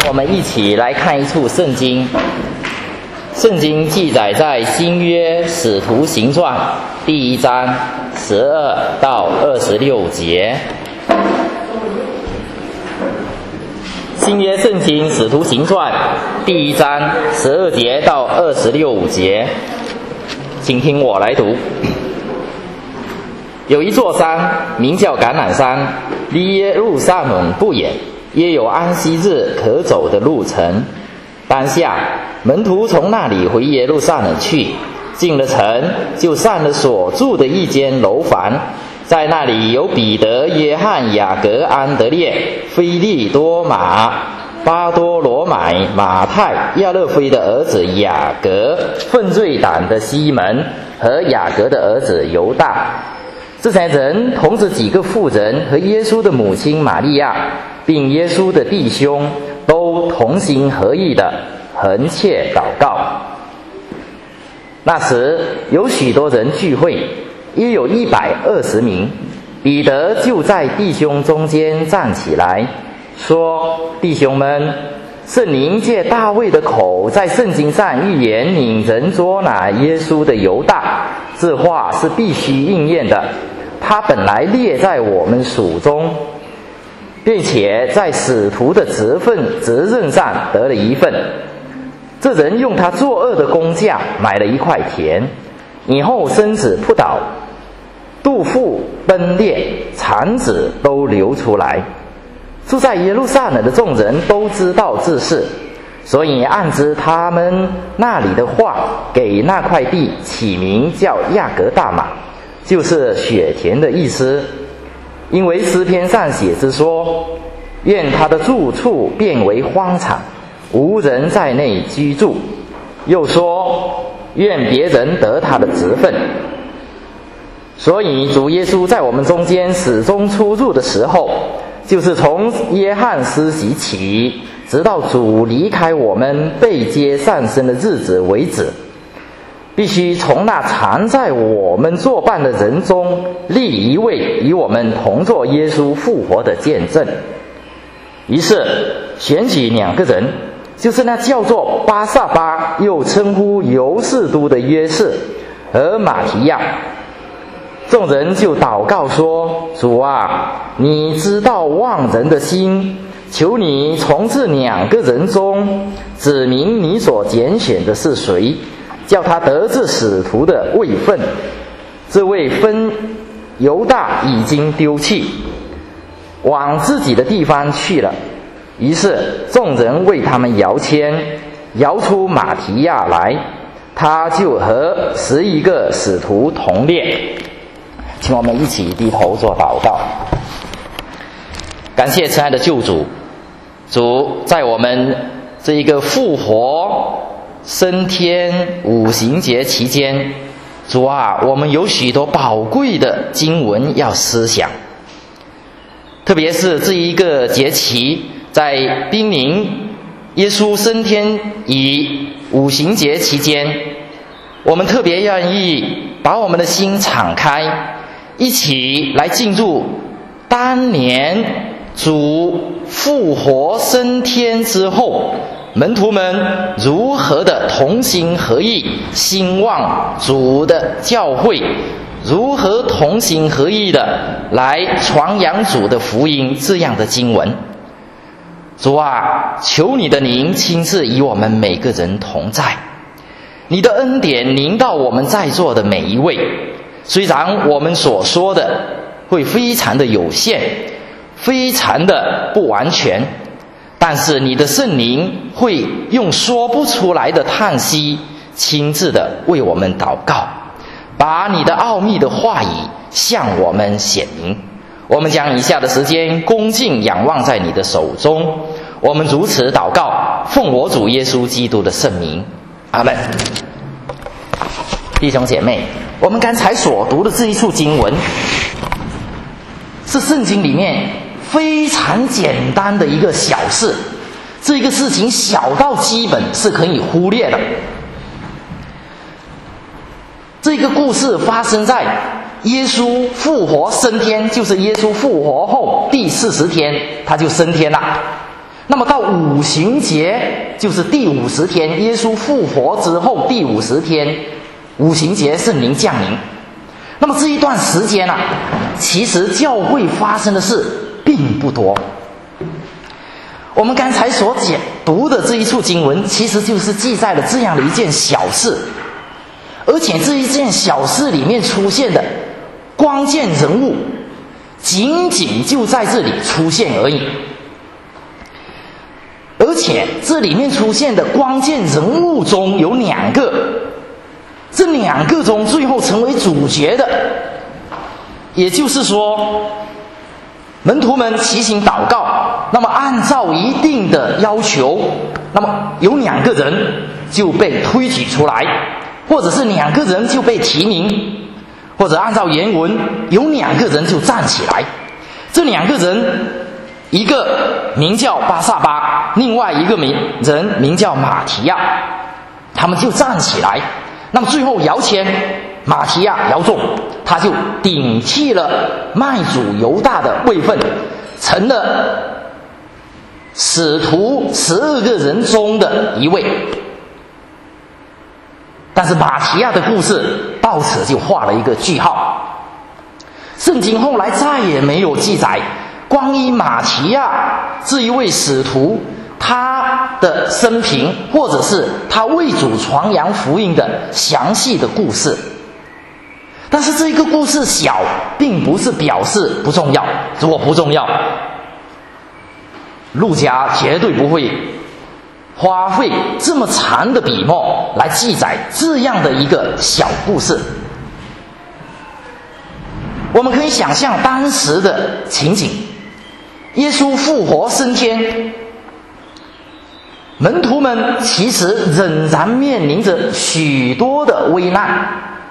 我们一起来看一处圣经。圣经记载在新约使徒行传第1章12到26节。新约圣经使徒行传第1章12节到26节，请听我来读。有一座山，名叫橄榄山，离耶路撒冷不远，约有安息日可走的路程。当下门徒从那里回耶路撒冷去，进了城，就上了所住的一间楼房，在那里有彼得、约翰、雅各、安德烈、腓利、多马、巴多罗买、马太、亚勒腓的儿子雅各、奋罪党的西门和雅各的儿子犹大。这些人同时几个妇人和耶稣的母亲玛利亚，并耶稣的弟兄，都同心合意的横切祷告。那时有许多人聚会，约有120名。彼得就在弟兄中间站起来，说：弟兄们，圣灵借大卫的口在圣经上预言领人捉拿耶稣的犹大，这话是必须应验的。他本来列在我们属中，并且在使徒的责任上得了一份。这人用他作恶的工价买了一块田，以后身子扑倒，肚腹崩裂，肠子都流出来。住在耶路撒冷的众人都知道这事，所以按知他们那里的话，给那块地起名叫亚革大马，就是雪田的意思。因为诗篇上写着说：愿他的住处变为荒场，无人在内居住。又说：愿别人得他的职分。所以主耶稣在我们中间始终出入的时候，就是从约翰施洗起，直到主离开我们被接上升的日子为止，必须从那常在我们作伴的人中立一位与我们同作耶稣复活的见证。于是选举2个人，就是那叫做巴撒巴，又称呼犹士都的约瑟和马提亚。众人就祷告说：主啊，你知道望人的心，求你从这2个人中指明你所拣选的是谁，叫他得这使徒的位分。这位分犹大已经丢弃，往自己的地方去了。于是众人为他们摇签，摇出马提亚来，他就和11个使徒同列。请我们一起低头做祷告。感谢亲爱的救主，主在我们这一个复活升天5旬节期间，主啊，我们有许多宝贵的经文要思想，特别是这一个节期，在濒临耶稣升天与5旬节期间，我们特别愿意把我们的心敞开，一起来进入当年主复活升天之后，门徒们如何的同心合意兴旺主的教会，如何同心合意的来传扬主的福音，这样的经文。主啊，求你的灵亲自与我们每个人同在，你的恩典临到我们在座的每一位。虽然我们所说的会非常的有限，非常的不完全，但是你的圣灵会用说不出来的叹息，亲自的为我们祷告，把你的奥秘的话语向我们显明。我们将以下的时间恭敬仰望在你的手中，我们如此祷告，奉我主耶稣基督的圣名，阿们。弟兄姐妹，我们刚才所读的这一处经文，是圣经里面非常简单的一个小事，这个事情小到基本是可以忽略的。这个故事发生在耶稣复活升天，就是耶稣复活后第40天他就升天了。 那么到五旬节，就是第50天，耶稣复活之后第50天，五旬节圣灵降临。那么这一段时间啊，其实教会发生的事并不多。我们刚才所读的这一处经文，其实就是记载了这样的一件小事，而且这一件小事里面出现的关键人物，仅仅就在这里出现而已。而且这里面出现的关键人物中有2个，这2个中最后成为主角的，也就是说门徒们齐心祷告，那么按照一定的要求，那么有2个人就被推举出来，或者是2个人就被提名，或者按照原文有2个人就站起来。这2个人，一个名叫巴撒巴，另外一个人名叫马提亚，他们就站起来。那么最后摇签，马提亚摇中，他就顶替了卖主犹大的位分，成了使徒12个人中的一位。但是马提亚的故事到此就画了一个句号。圣经后来再也没有记载关于马提亚这一位使徒他的生平，或者是他为主传扬福音的详细的故事。但是这个故事小，并不是表示不重要。如果不重要，路加绝对不会花费这么长的笔墨来记载这样的一个小故事。我们可以想象当时的情景，耶稣复活升天，门徒们其实仍然面临着许多的危难。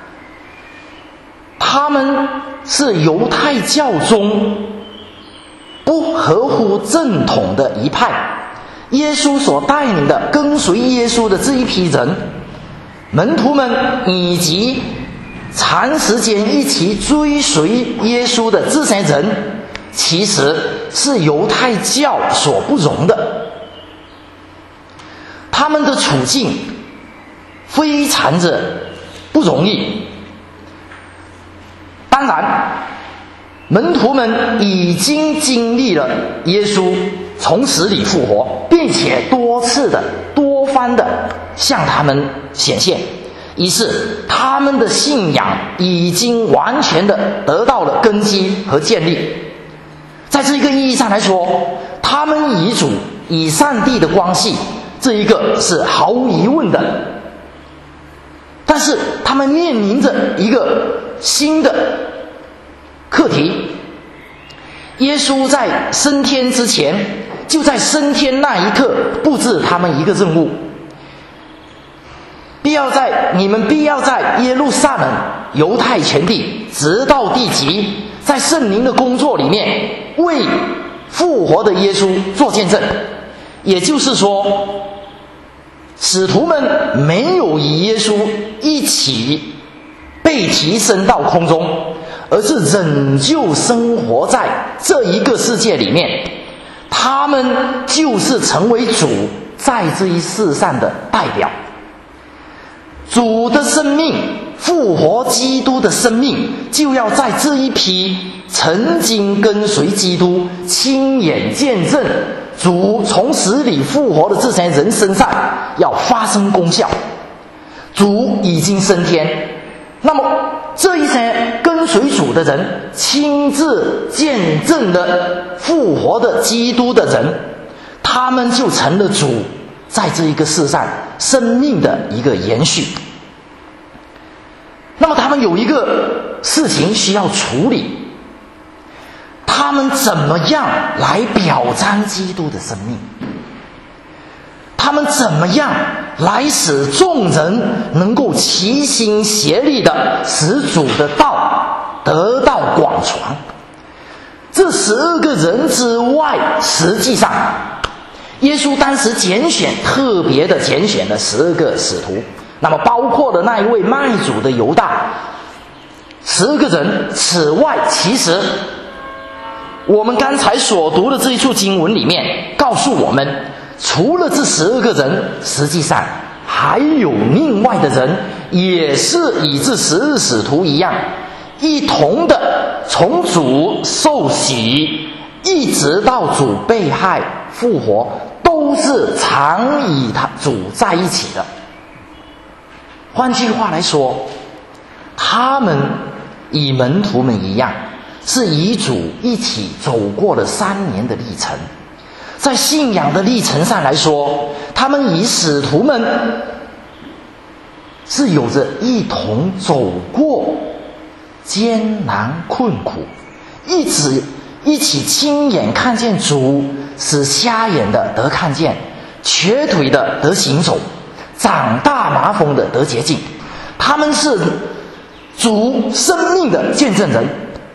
他们是犹太教中不合乎正统的一派，耶稣所带领的跟随耶稣的这一批人，门徒们以及长时间一起追随耶稣的这些人，其实是犹太教所不容的。他们的处境非常的不容易。当然，门徒们已经经历了耶稣从死里复活，并且多次的多方的向他们显现，于是他们的信仰已经完全的得到了根基和建立。在这个意义上来说，他们与主与上帝的关系，这一个是毫无疑问的。但是他们面临着一个新的课题。耶稣在升天之前，就在升天那一刻布置他们一个任务，你们必要在耶路撒冷、犹太全地直到地极，在圣灵的工作里面为复活的耶稣做见证。也就是说，使徒们没有与耶稣一起被提升到空中，而是仍旧生活在这一个世界里面。他们就是成为主在这一世上的代表。主的生命，复活基督的生命，就要在这一批曾经跟随基督、亲眼见证主从死里复活的这些人身上要发生功效。主已经升天，那么这一些跟随主的人，亲自见证了复活的基督的人，他们就成了主在这一个世上生命的一个延续。那么他们有一个事情需要处理，他们怎么样来表彰基督的生命？他们怎么样来使众人能够齐心协力的使主的道得到广传？这12个人之外，实际上耶稣当时特别的拣选了12个使徒，那么包括了那一位卖主的犹大，12个人。此外，其实我们刚才所读的这一处经文里面告诉我们，除了这12个人，实际上还有另外的人，也是与这12使徒一样，一同的从主受洗，一直到主被害复活，都是常与主在一起的。换句话来说，他们与门徒们一样，是与主一起走过了3年的历程。在信仰的历程上来说，他们与使徒们是有着一同走过艰难困苦，一起亲眼看见主使瞎眼的得看见，瘸腿的得行走，长大麻风的得洁净。他们是主生命的见证人。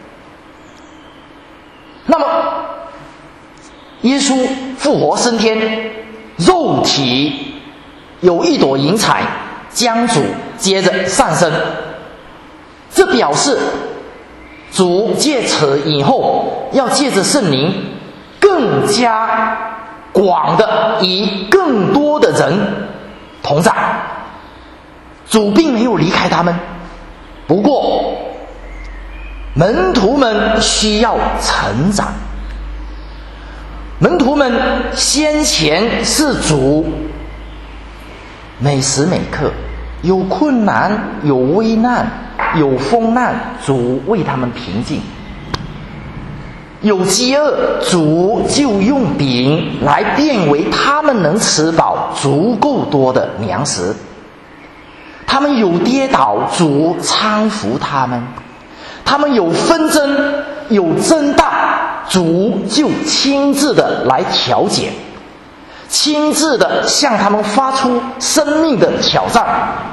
那么耶稣复活升天，肉体有一朵云彩将主接着上升，这表示主借此以后要借着圣灵更加广的与更多的人同在。主并没有离开他们，不过门徒们需要成长。门徒们先前是主每时每刻有困难有危难有风难，主为他们平静；有饥饿，主就用饼来变为他们能吃饱足够多的粮食；他们有跌倒，主搀扶他们；他们有纷争有争大，主就亲自的来调解，亲自的向他们发出生命的挑战。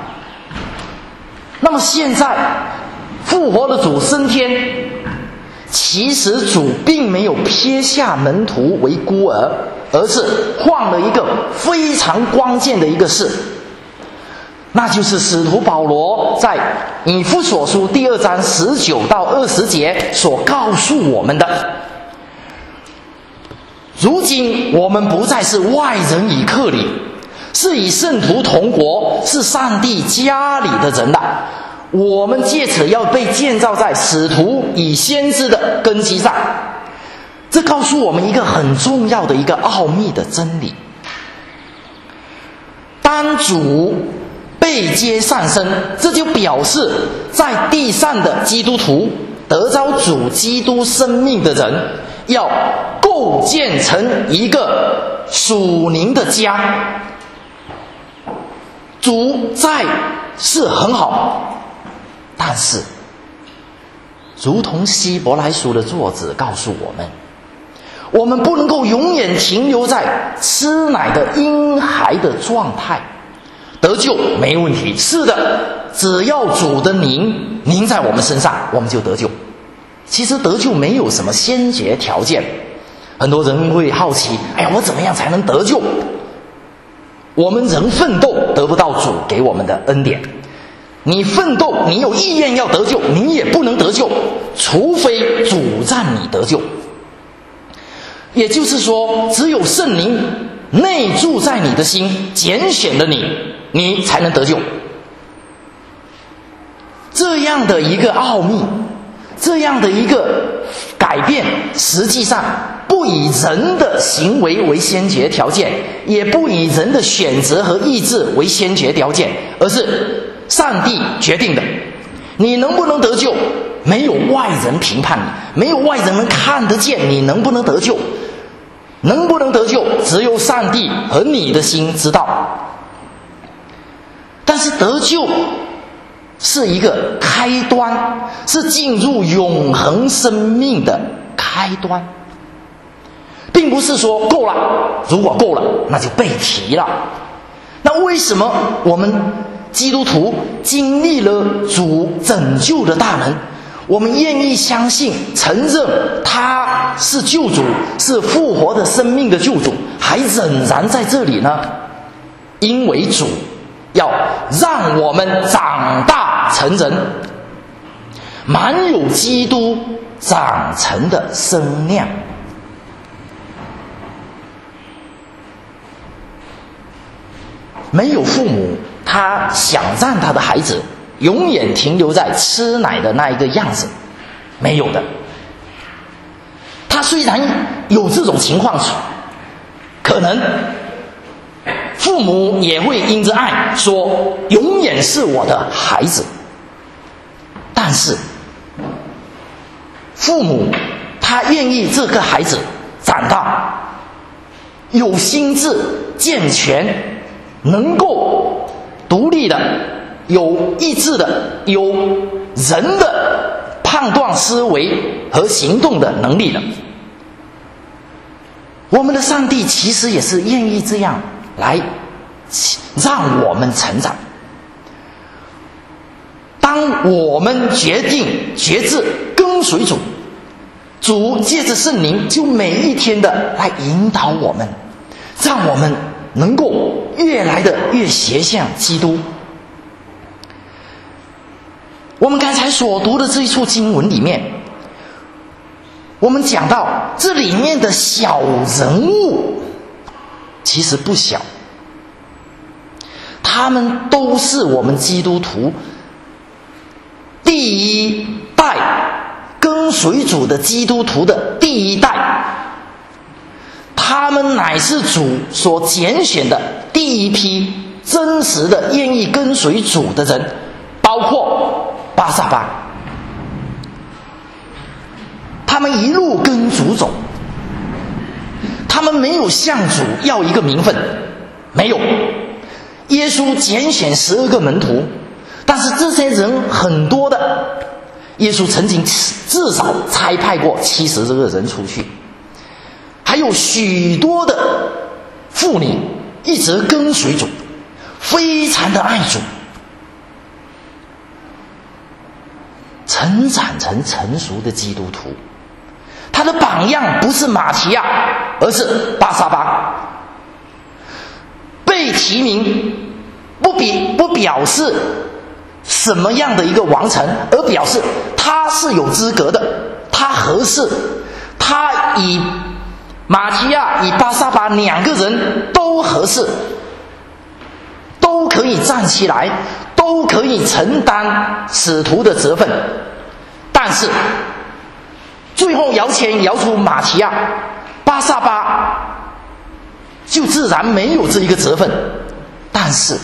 那么现在复活的主升天，其实主并没有撇下门徒为孤儿，而是换了一个非常关键的一个事，那就是使徒保罗在以弗所书第2章19到20节所告诉我们的。如今我们不再是外人与客旅，是与圣徒同国，是上帝家里的人了。我们借此要被建造在使徒与先知的根基上。这告诉我们一个很重要的一个奥秘的真理：当主被接上升，这就表示在地上的基督徒，得着主基督生命的人，要构建成一个属灵的家。主在是很好，但是如同希伯来书的作者告诉我们，我们不能够永远停留在吃奶的婴孩的状态。得救没问题，是的，只要主的灵临在我们身上，我们就得救。其实得救没有什么先决条件。很多人会好奇，我怎么样才能得救？我们人奋斗得不到主给我们的恩典，你奋斗，你有意愿要得救，你也不能得救，除非主让你得救。也就是说，只有圣灵内住在你的心，拣选了你，你才能得救。这样的一个奥秘，这样的一个改变，实际上不以人的行为为先决条件，也不以人的选择和意志为先决条件，而是上帝决定的。你能不能得救，没有外人评判你，没有外人能看得见你能不能得救。能不能得救，只有上帝和你的心知道。但是得救是一个开端，是进入永恒生命的开端，并不是说够了，如果够了那就被提了。那为什么我们基督徒经历了主拯救的大能，我们愿意相信承认他是救主，是复活的生命的救主，还仍然在这里呢？因为主要让我们长大成人，满有基督长成的身量。没有父母，他想让他的孩子永远停留在吃奶的那一个样子，没有的。他虽然有这种情况，可能父母也会因着爱说永远是我的孩子，但是父母他愿意这个孩子长大有心智健全，能够独立的，有意志的，有人的判断思维和行动的能力的。我们的上帝其实也是愿意这样来让我们成长。当我们决定决志跟随主，主借着圣灵就每一天的来引导我们，让我们能够越来的越斜向基督。我们刚才所读的这一处经文里面，我们讲到这里面的小人物其实不小，他们都是我们基督徒第一代跟随主的基督徒的第一代，他们乃是主所拣选的第一批真实的愿意跟随主的人，包括巴撒巴。他们一路跟主走，他们没有向主要一个名分，没有。耶稣拣选12个门徒，但是这些人很多的，耶稣曾经至少差派过70个人出去，还有许多的妇女一直跟随主，非常的爱主，成长成成熟的基督徒。他的榜样不是马其亚，而是巴撒巴。被提名不表示什么样的一个完成，而表示他是有资格的，他合适，他以马其亚以巴撒巴2个人都合适，都可以站起来，都可以承担使徒的责分。但是最后摇签摇出马其亚，巴撒巴就自然没有这一个责分，但是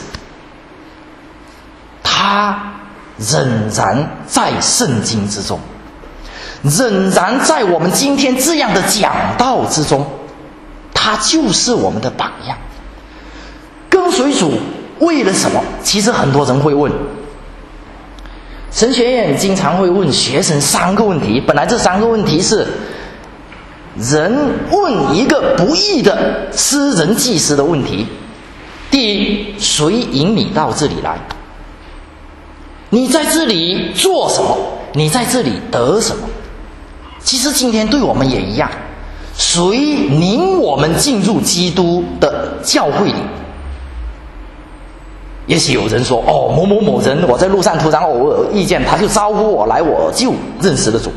他仍然在圣经之中，仍然在我们今天这样的讲道之中，他就是我们的榜样。跟随主为了什么？其实很多人会问，神学院经常会问学生3个问题，本来这3个问题是人问一个不义的私人祭司的问题。第一，谁引你到这里来？你在这里做什么？你在这里得什么？其实今天对我们也一样，谁领我们进入基督的教会里？也许有人说，某某某人，我在路上突然偶尔遇见，他就招呼我来，我就认识了主。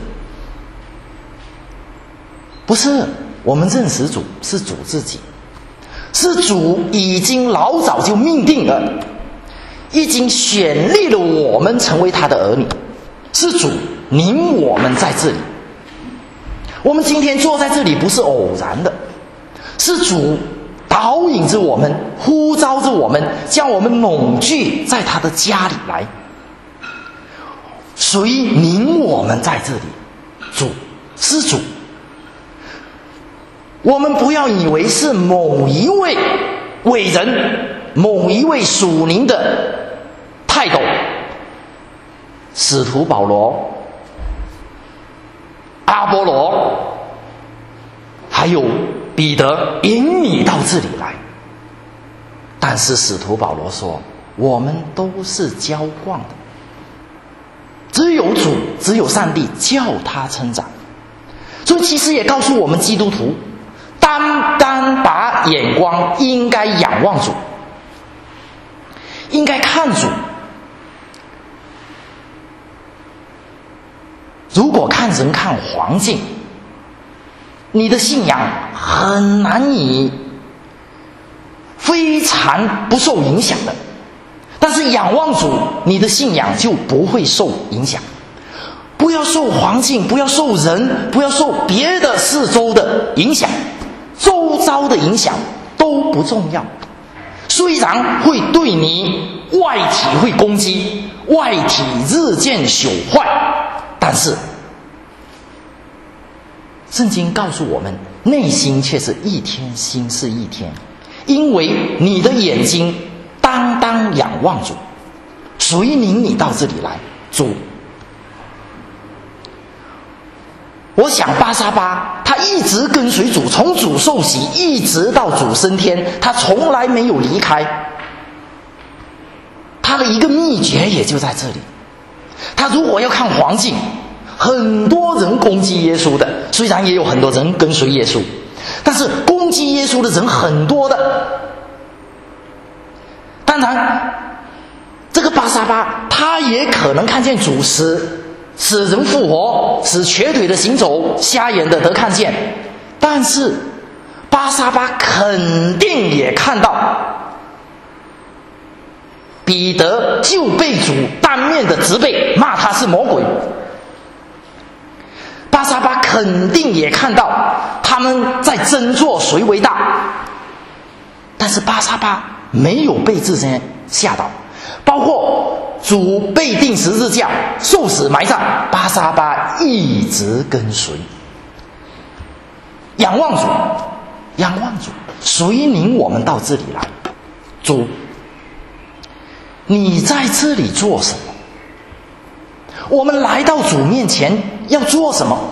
不是我们认识主，是主自己，是主已经老早就命定了，已经选立了我们成为他的儿女，是主领我们在这里。我们今天坐在这里不是偶然的，是主导引着我们，呼召着我们，将我们拢聚在他的家里来。谁领我们在这里？主，是主。我们不要以为是某一位伟人，某一位属灵的泰斗，使徒保罗、阿波罗还有彼得引你到这里来。但是使徒保罗说，我们都是浇灌的，只有主，只有上帝叫他成长。所以其实也告诉我们基督徒，单单把眼光应该仰望主，应该看主。 如果看人看环境，你的信仰很难以非常不受影响的。但是仰望主，你的信仰就不会受影响。不要受环境，不要受人，不要受别的四周的影响，周遭的影响都不重要。虽然会对你外体会攻击，外体日渐朽坏，但是圣经告诉我们，内心却是一天新似一天。因为你的眼睛单单仰望主，谁领你到这里来？主。我想巴沙巴他一直跟随主，从主受洗一直到主升天，他从来没有离开。他的一个秘诀也就在这里。他如果要看环境，很多人攻击耶稣的，虽然也有很多人跟随耶稣，但是攻击耶稣的人很多的。当然这个巴沙巴他也可能看见主使人复活，使瘸腿的行走，瞎眼的得看见。但是巴沙巴肯定也看到彼得就被主当面的责备，骂他是魔鬼。巴沙巴肯定也看到他们在争做谁为大，但是巴沙巴没有被这些吓倒。包括主被钉十字架，受死埋葬，巴沙巴一直跟随。仰望主，仰望主，谁领我们到这里来？主，你在这里做什么？我们来到主面前要做什么？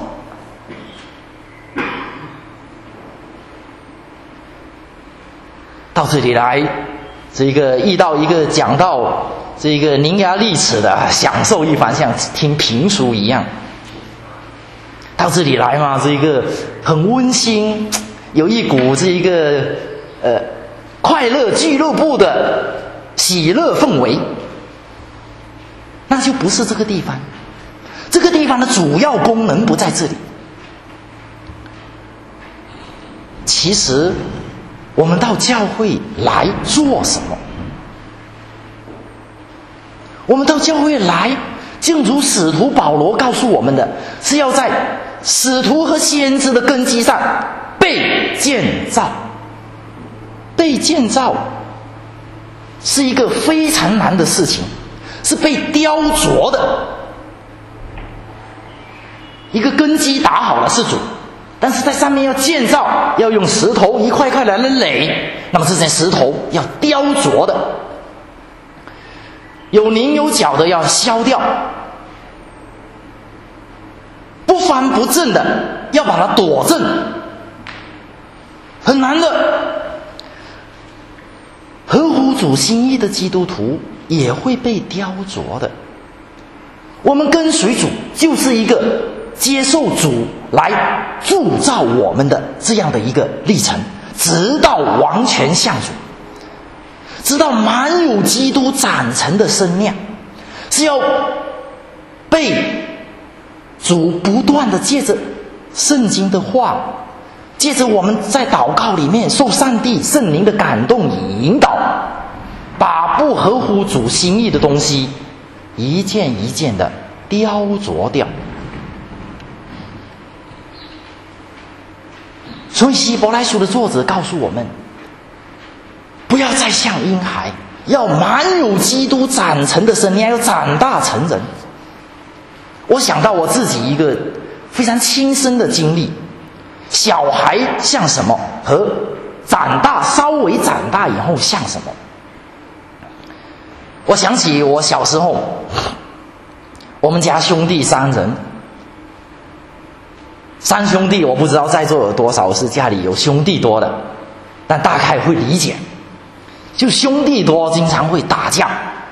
到这里来，这个遇到一个讲道这个伶牙俐齿的，享受一番，像听评书一样。到这里来嘛，这个很温馨，有一股这个快乐俱乐部的喜乐氛围。那就不是这个地方，这个地方的主要功能不在这里。其实我们到教会来做什么？我们到教会来，正如使徒保罗告诉我们的，是要在使徒和先知的根基上被建造。被建造是一个非常难的事情，是被雕琢的。一个根基打好了是主，但是在上面要建造，要用石头一块块来垒，那么这些石头要雕琢的，有棱有角的要削掉，不方不正的要把它躲正，很难的。合乎主心意的基督徒也会被雕琢的。我们跟随主就是一个接受主来铸造我们的这样的一个历程，直到完全像主，直到满有基督长成的身量，是要被主不断的借着圣经的话，借着我们在祷告里面受上帝圣灵的感动引导，把不合乎主心意的东西一件一件的雕琢掉。所以希伯来书的作者告诉我们，不要再像婴孩，要满有基督长成的身量，要长大成人。我想到我自己一个非常亲身的经历，小孩像什么和稍微长大以后像什么。我想起我小时候，我们家兄弟3人，3兄弟，我不知道在座有多少是家里有兄弟多的，但大概会理解，就兄弟多经常会打架。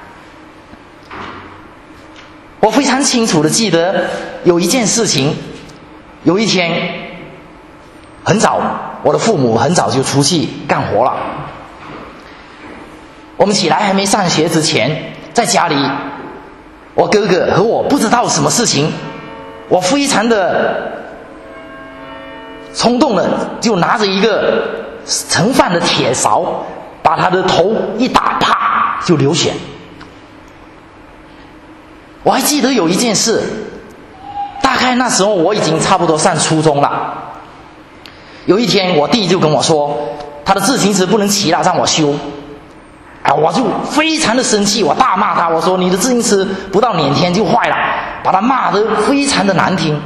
我非常清楚的记得有一件事情，有一天很早，我的父母很早就出去干活了，我们起来还没上学之前，在家里我哥哥和我不知道什么事情， 我非常的冲动的，就拿着一个盛饭的铁勺，把他的头一打，啪就流血。我还记得有一件事，大概那时候我已经差不多上初中了。有一天我弟就跟我说，他的自行车不能骑了，让我修。我就非常的生气，我大骂他，我说你的自行车不到2天就坏了，把他骂得非常的难听。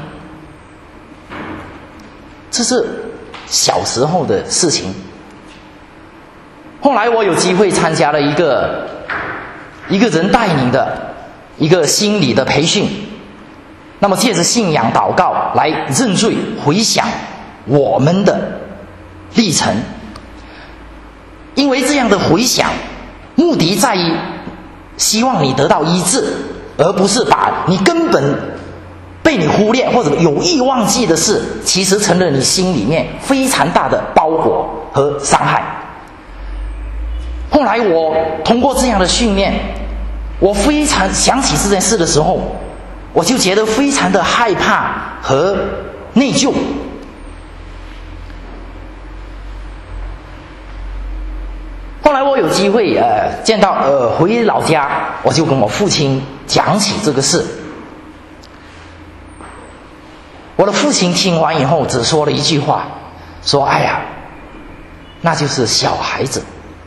这是小时候的事情。后来我有机会参加了一个人带领的一个心理的培训，那么借着信仰祷告来认罪回想我们的历程。因为这样的回想目的在于希望你得到医治，而不是把你根本被你忽略或者有意忘记的事，其实成了你心里面非常大的包裹和伤害。后来我通过这样的训练，我非常想起这件事的时候，我就觉得非常的害怕和内疚。后来我有机会见到回老家，我就跟我父亲讲起这个事。我的父亲听完以后只说了一句话，说哎呀，那就是小孩子。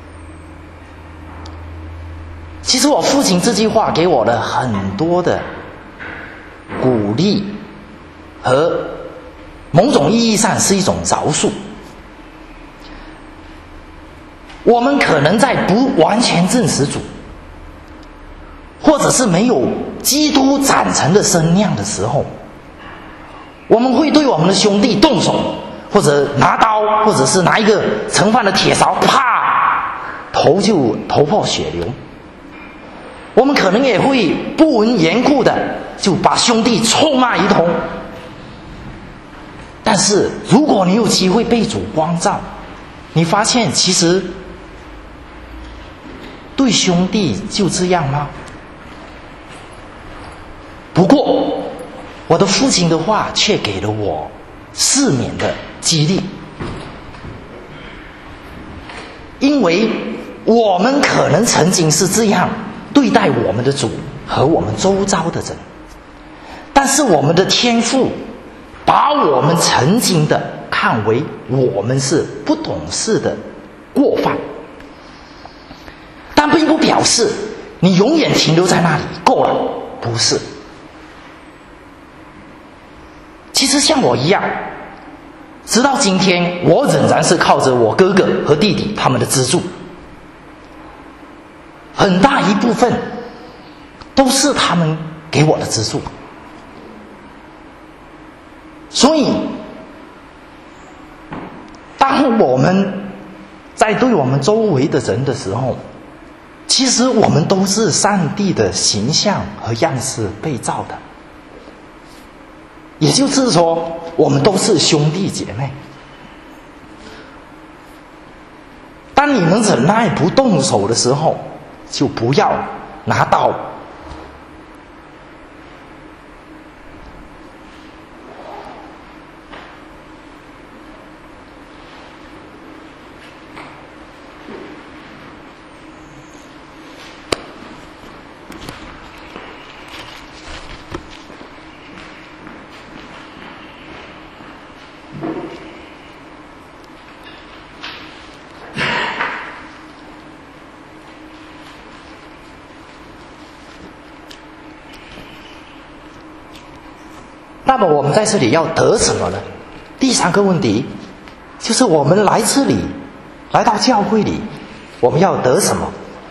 其实我父亲这句话给我了很多的鼓励，和某种意义上是一种饶恕。我们可能在不完全认识主，或者是没有基督长成的身量的时候，我们会对我们的兄弟动手，或者拿刀，或者是拿一个盛饭的铁勺，啪，头破血流。我们可能也会不闻言故的就把兄弟臭骂一通。但是如果你有机会被主光照，你发现其实对兄弟就这样吗？不过我的父亲的话却给了我4年的激励，因为我们可能曾经是这样对待我们的主和我们周遭的人，但是我们的天父把我们曾经的看为我们是不懂事的过犯，但并不表示你永远停留在那里够了，不是。其实像我一样，直到今天我仍然是靠着我哥哥和弟弟他们的资助，很大一部分都是他们给我的资助。所以当我们在对我们周围的人的时候，其实我们都是上帝的形象和样式被造的，也就是说我们都是兄弟姐妹。当你们忍耐不动手的时候，就不要拿刀。那么我们在这里要得什么呢？第3个问题就是我们来这里，来到教会里，我们要得什么？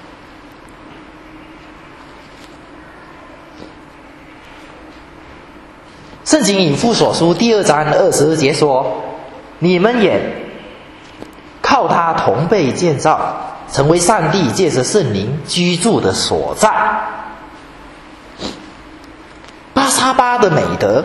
圣经以弗所书2章22节说，你们也靠他同被建造，成为上帝借着圣灵居住的所在。巴沙巴的美德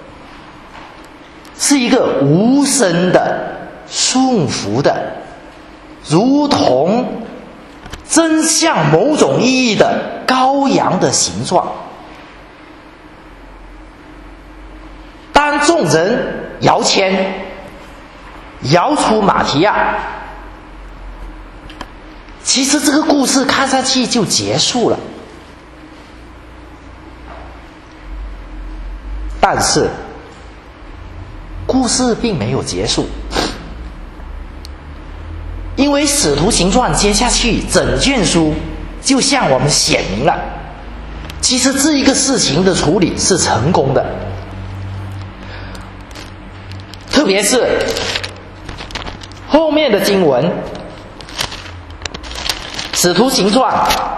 是一个无声的顺服的，如同真像某种意义的羔羊的形状。 当众人摇签，摇出马提亚。其实这个故事看上去就结束了，但是故事并没有结束，因为《使徒行传》接下去整卷书就向我们显明了，其实这一个事情的处理是成功的，特别是后面的经文，《使徒行传》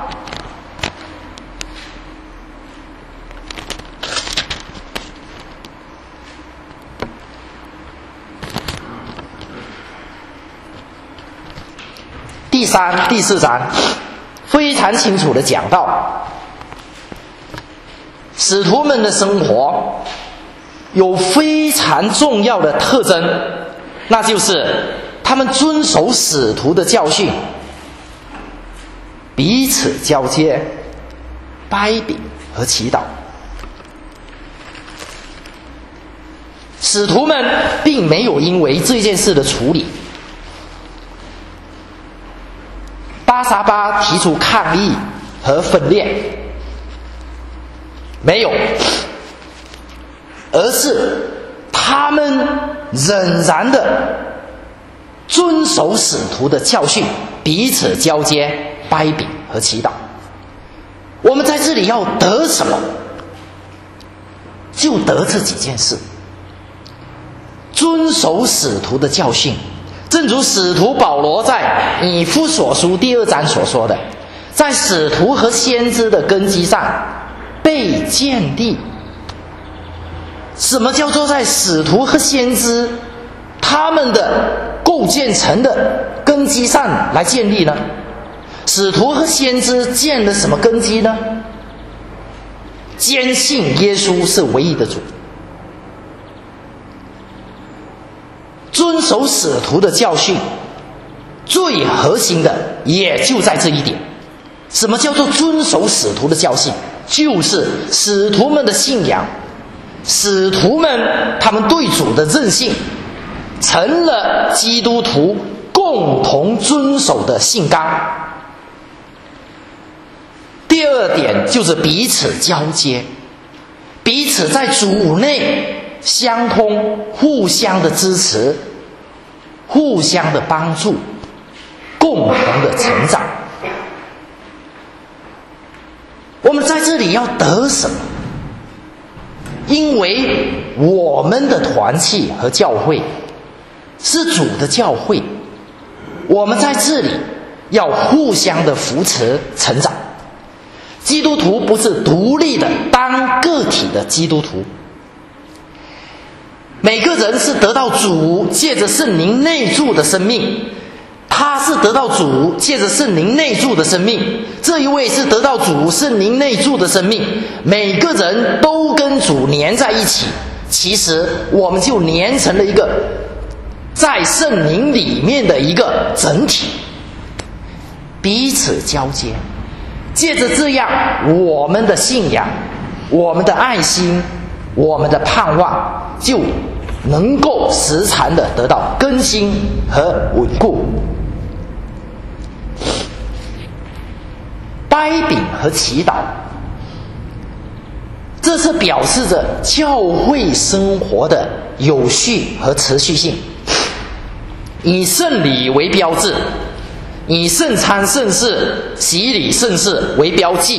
第3、第4章非常清楚地讲到，使徒们的生活有非常重要的特征，那就是他们遵守使徒的教训，彼此交接，掰饼和祈祷。使徒们并没有因为这件事的处理，巴撒巴提出抗议和分裂，没有，而是他们仍然的遵守使徒的教训，彼此交接，掰饼和祈祷。我们在这里要得什么？就得这几件事。遵守使徒的教训，正如使徒保罗在以弗所书第2章所说的，在使徒和先知的根基上被建立。什么叫做在使徒和先知他们的构建成的根基上来建立呢？使徒和先知建了什么根基呢？坚信耶稣是唯一的主，遵守使徒的教训，最核心的也就在这一点。什么叫做遵守使徒的教训？就是使徒们的信仰，使徒们他们对主的认信，成了基督徒共同遵守的信纲。第2点就是彼此交接，彼此在主内相通，互相的支持，互相的帮助，共同的成长。我们在这里要得什么？因为我们的团契和教会是主的教会，我们在这里要互相的扶持成长。基督徒不是独立的当个体的基督徒，每个人是得到主借着圣灵内住的生命，他是得到主借着圣灵内住的生命，这一位是得到主圣灵内住的生命，每个人都跟主连在一起，其实我们就连成了一个在圣灵里面的一个整体，彼此交接。借着这样，我们的信仰，我们的爱心，我们的盼望就能够时常的得到更新和稳固。掰饼和祈祷，这是表示着教会生活的有序和持续性，以圣礼为标志，以圣餐圣事、洗礼圣事为标记。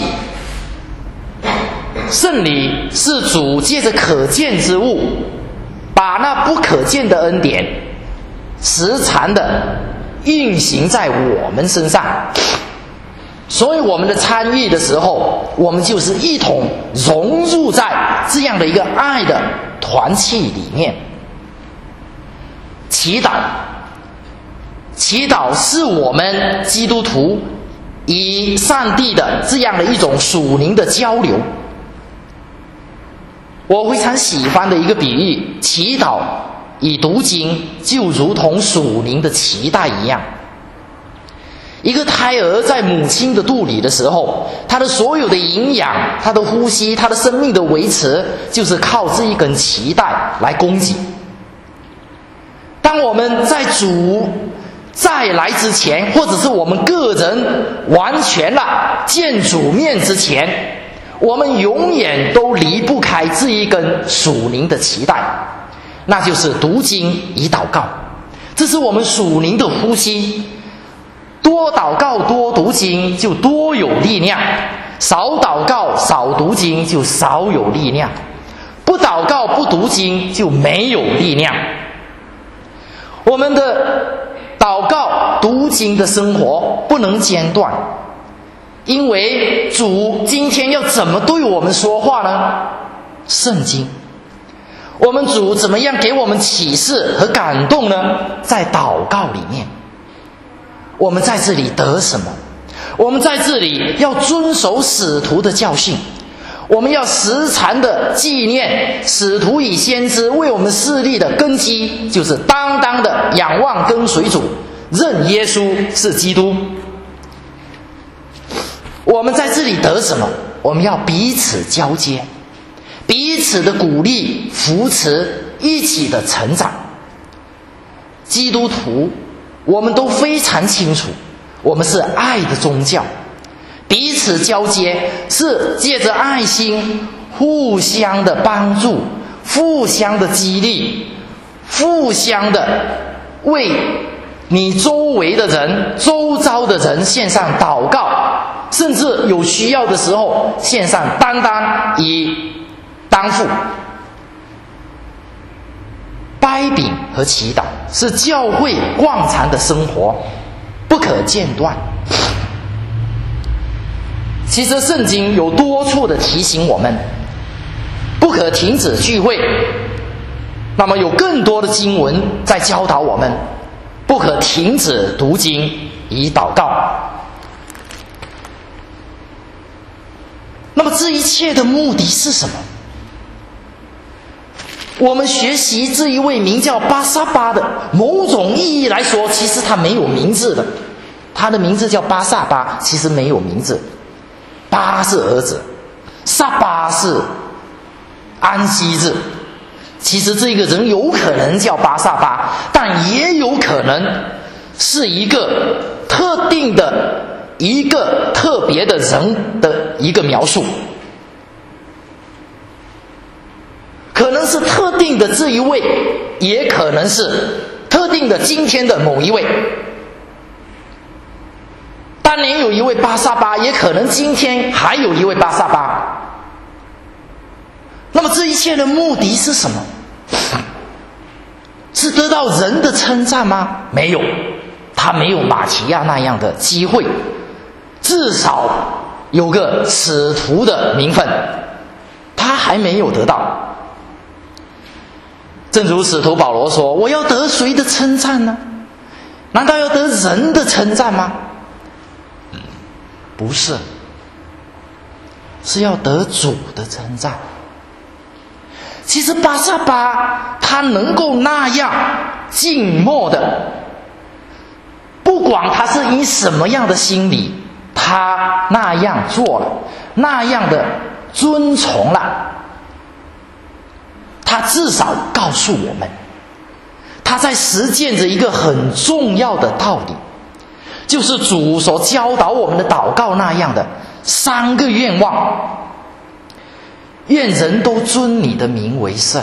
圣礼是主借着可见之物，把那不可见的恩典时常的运行在我们身上，所以我们的参与的时候，我们就是一同融入在这样的一个爱的团契里面。祈祷，祈祷是我们基督徒与上帝的这样的一种属灵的交流。我非常喜欢的一个比喻，祈祷与读经就如同属灵的脐带一样， 一个胎儿在母亲的肚里的时候，他的所有的营养、他的呼吸、他的生命的维持，就是靠这一根脐带来供给。当我们在主再来之前，或者是我们个人完全了见主面之前，我们永远都离不开这一根属灵的脐带，那就是读经与祷告。这是我们属灵的呼吸。多祷告多读经就多有力量，少祷告少读经就少有力量，不祷告不读经就没有力量。我们的祷告读经的生活不能间断，因为主今天要怎么对我们说话呢？圣经。我们主怎么样给我们启示和感动呢？在祷告里面。我们在这里得什么？我们在这里要遵守使徒的教训，我们要时常的纪念使徒与先知为我们设立的根基，就是当当的仰望跟随主，认耶稣是基督。我们在这里得什么？我们要彼此交接，彼此的鼓励扶持，一起的成长。基督徒我们都非常清楚，我们是爱的宗教，彼此交接是借着爱心互相的帮助，互相的激励，互相的为你周围的人、周遭的人献上祷告，甚至有需要的时候献上担当与担负。掰饼和祈祷是教会惯常的生活，不可间断。其实圣经有多处的提醒我们不可停止聚会，那么有更多的经文在教导我们不可停止读经与祷告。那么这一切的目的是什么？我们学习这一位名叫巴撒巴的，某种意义来说，其实他没有名字的。他的名字叫巴撒巴，其实没有名字。巴是儿子，撒巴是安息日。其实这个人有可能叫巴撒巴，但也有可能是一个特定的、一个特别的人的一个描述。可能是特定的这一位，也可能是特定的今天的某一位。当年有一位巴撒巴，也可能今天还有一位巴撒巴。那么这一切的目的是什么？是得到人的称赞吗？没有，他没有马其亚那样的机会，至少有个使徒的名分，他还没有得到。正如使徒保罗说，我要得谁的称赞呢？难道要得人的称赞吗？不是，是要得主的称赞。其实巴撒巴他能够那样静默的，不管他是以什么样的心理，他那样做了，那样的遵从了，他至少告诉我们，他在实践着一个很重要的道理，就是主所教导我们的祷告那样的3个愿望。愿人都尊你的名为圣。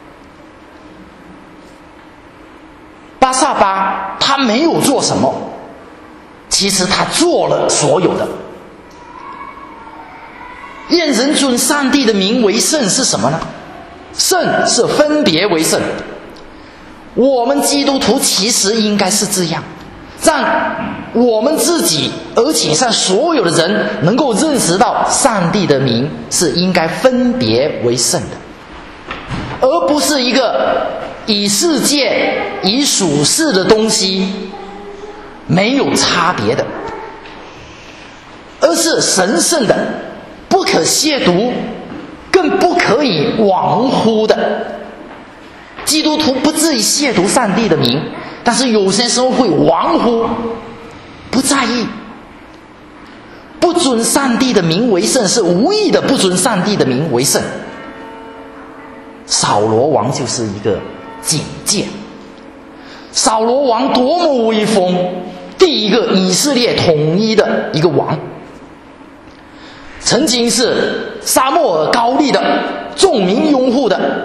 巴撒巴他没有做什么，其实他做了所有的。愿人尊上帝的名为圣是什么呢？圣是分别为圣。我们基督徒其实应该是这样，让我们自己，而且让所有的人能够认识到上帝的名是应该分别为圣的，而不是一个与世界、与属世的东西没有差别的，而是神圣的、不可亵渎、更不可以玩乎的。基督徒不至于亵渎上帝的名，但是有些时候会玩乎，不不在意。不尊上帝的名为圣，是无意的不尊上帝的名为圣。扫罗王就是一个警戒。扫罗王多么威风，第一个以色列统一的一个王，曾经是撒母耳高利的众民拥护的，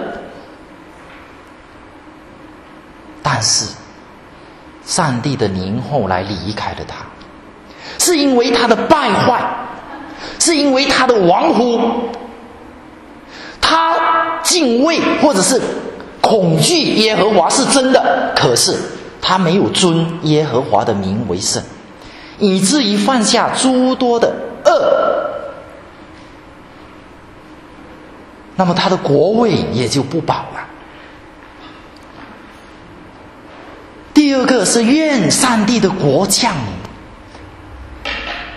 但是上帝的灵后来离开了他，是因为他的败坏，是因为他的玩忽，他敬畏或者是恐惧耶和华是真的，可是他没有尊耶和华的名为圣，以至于犯下诸多的恶，那么他的国位也就不保了。第二个是愿上帝的国降临。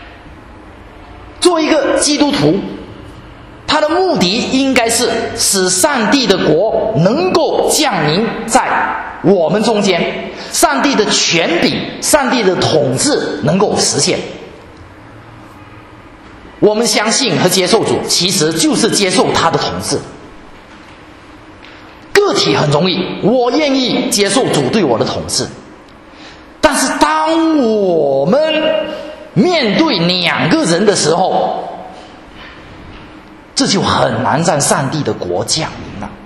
做一个基督徒，他的目的应该是使上帝的国能够降临在我们中间，上帝的权柄、上帝的统治能够实现。我们相信和接受主，其实就是接受他的统治。个体很容易，我愿意接受主对我的统治，但是当我们面对两个人的时候，这就很难让上帝的国降临了。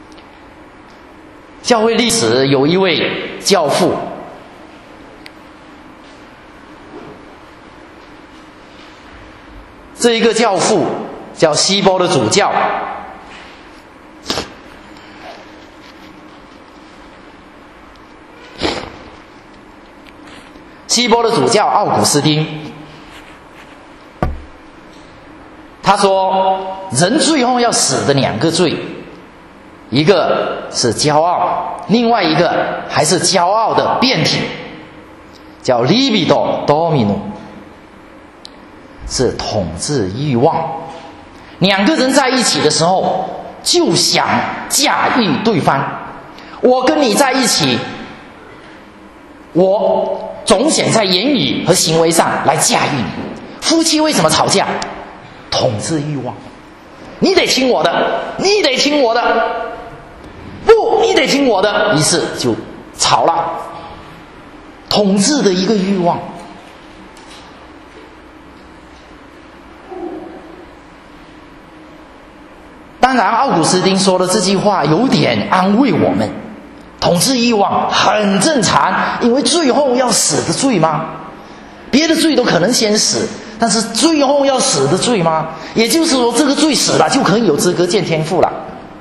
教会历史有一位教父，这一个教父叫希波的主教。希波的主教奥古斯丁，他说人最后要死的两个罪，一个是骄傲，另外一个还是骄傲的变体，叫 libido dominum， 是统治欲望。两个人在一起的时候就想驾驭对方，我跟你在一起，我总想在言语和行为上来驾驭你。夫妻为什么吵架？统治欲望，你得听我的，你得听我的，不，你得听我的，于是就吵了。统治的一个欲望。当然奥古斯丁说的这句话有点安慰我们，统治欲望很正常，因为最后要死的罪吗？别的罪都可能先死，但是最后要死的罪吗？也就是说这个罪死了就可以有资格见天父了。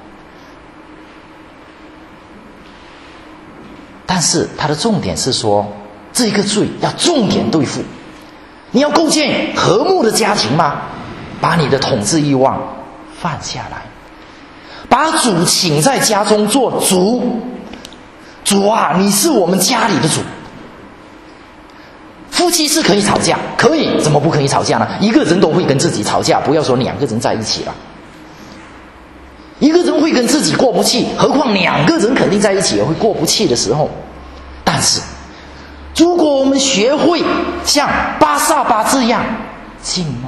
但是他的重点是说，这个罪要重点对付。你要构建和睦的家庭吗？把你的统治欲望放下来，把主请在家中做主。主啊，你是我们家里的主。夫妻是可以吵架，可以，怎么不可以吵架呢？一个人都会跟自己吵架，不要说两个人在一起了。一个人会跟自己过不去，何况两个人肯定在一起也会过不去的时候。但是如果我们学会像巴撒巴这样静默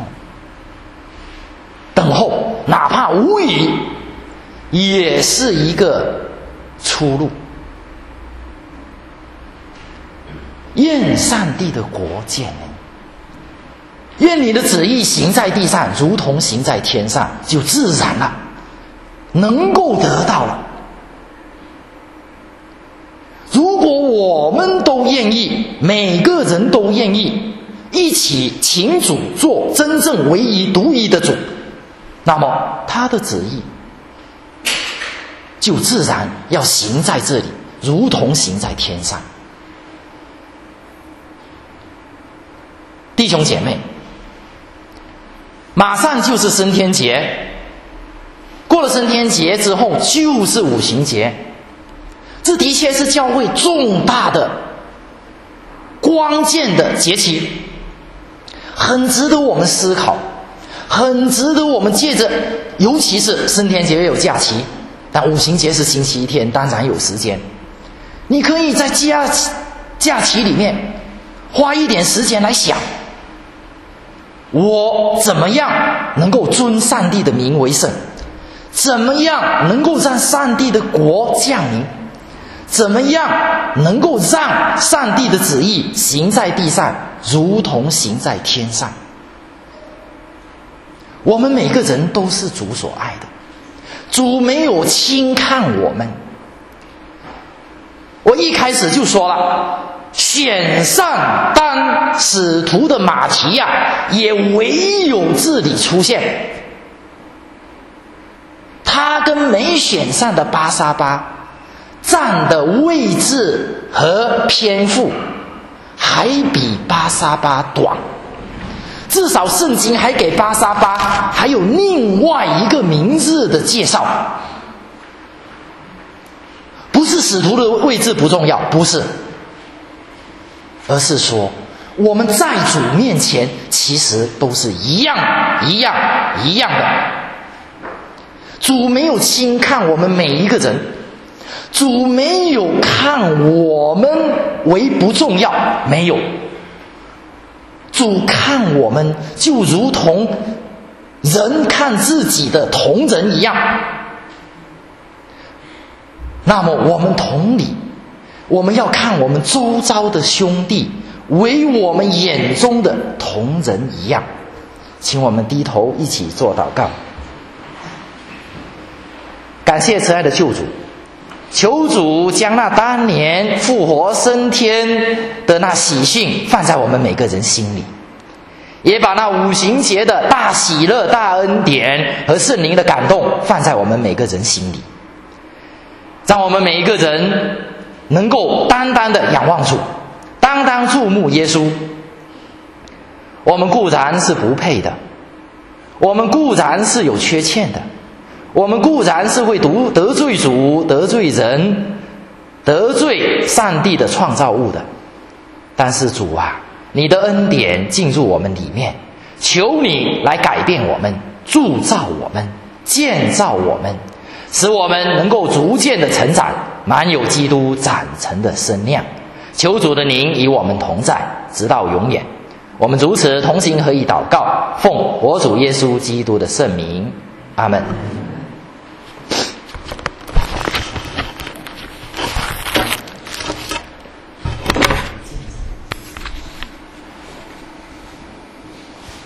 等候，哪怕无语，也是一个出路。愿上帝的国降临，愿你的旨意行在地上如同行在天上，就自然了，能够得到了。如果我们都愿意，每个人都愿意一起请主做真正唯一独一的主，那么他的旨意就自然要行在这里，如同行在天上。弟兄姐妹，马上就是升天节，过了升天节之后就是五旬节，这的确是教会重大的关键的节期，很值得我们思考，很值得我们借着，尤其是升天节有假期，但五旬节是星期一天，当然有时间，你可以在假期里面花一点时间来想，我怎么样能够尊上帝的名为圣？怎么样能够让上帝的国降临？怎么样能够让上帝的旨意行在地上，如同行在天上？我们每个人都是主所爱的，主没有轻看我们。我一开始就说了，选上当使徒的马提亚也唯有这里出现，他跟没选上的巴沙巴占的位置和篇幅还比巴沙巴短，至少圣经还给巴沙巴还有另外一个名字的介绍。不是使徒的位置不重要，不是，而是说我们在主面前其实都是一样的。主没有轻看我们每一个人，主没有看我们为不重要，没有。主看我们就如同人看自己的同人一样。那么我们同理，我们要看我们周遭的兄弟为我们眼中的同人一样。请我们低头一起做祷告。感谢慈爱的救主，求主将那当年复活升天的那喜讯放在我们每个人心里，也把那五旬节的大喜乐、大恩典和圣灵的感动放在我们每个人心里，让我们每一个人能够单单的仰望主，单单注目耶稣。我们固然是不配的，我们固然是有缺陷的，我们固然是会得罪主、得罪人、得罪上帝的创造物的，但是主啊，你的恩典进入我们里面，求你来改变我们，铸造我们，建造我们，使我们能够逐渐的成长，满有基督长成的身量。求主的灵与我们同在，直到永远。我们如此同心合意祷告，奉我主耶稣基督的圣名，阿们。